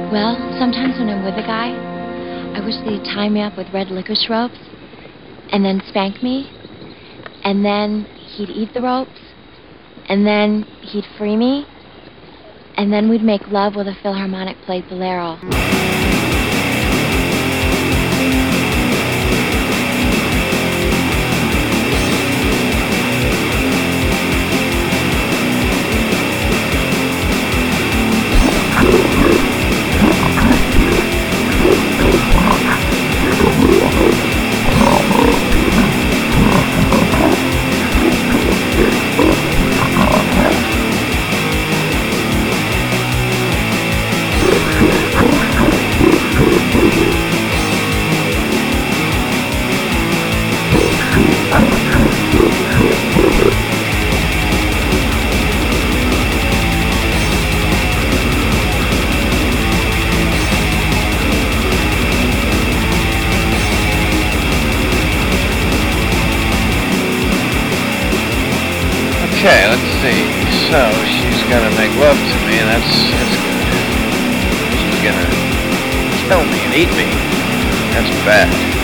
Well, sometimes when I'm with a guy, I wish that he'd tie me up with red licorice ropes, and then spank me, and then he'd eat the ropes, and then he'd free me, and then we'd make love with a Philharmonic played bolero. Okay, let's see. So, she's gonna make love to me, and that's good. She's gonna kill me and eat me. That's bad.